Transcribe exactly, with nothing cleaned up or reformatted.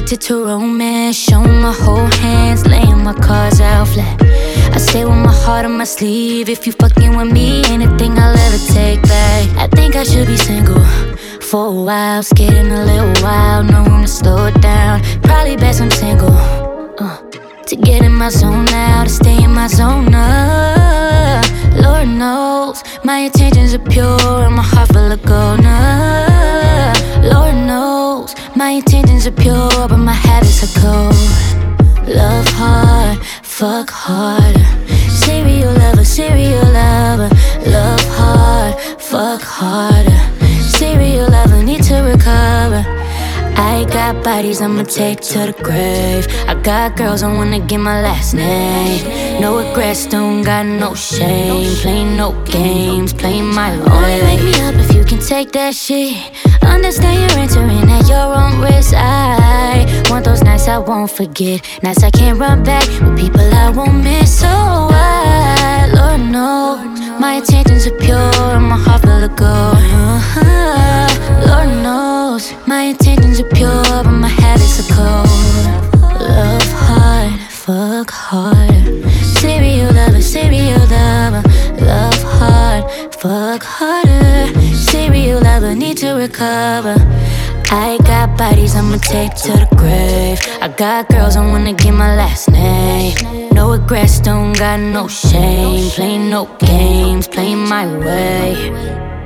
addicted to romance. Showing my whole hands, laying my cards out flat. I stay with my heart on my sleeve. If you fucking with me, anything I'll ever take back. I think I should be single for a while, skating a little while, no room to slow it down. Probably best I'm single, uh, to get in my zone now, to stay in my zone now. Lord knows my intentions are pure and my heart full of gold now. Lord knows my intentions are pure, but my habits are cold. Love hard, fuck harder. Serial lover, serial lover. Love hard, fuck harder. Serial lover, need to recover. I got bodies I'ma take to the grave. I got girls I wanna give my last name. No regrets, don't got no shame. Playing no games, playing my way. Only wake me up if you can take that shit. Understand you're entering at your own risk. I want those nights I won't forget, nights I can't run back, with people I won't miss. So I, Lord knows, my intentions are pure and my heart full of gold. uh-huh. Lord knows, my intentions are pure, but my habits are cold. Love hard, fuck harder. Serial lover, serial lover. Love hard, fuck harder. Serial lover, need to recover. I got bodies I'ma take to the grave. I got girls I wanna give my last name. No regrets, don't got no shame. Playing no games, playing my way.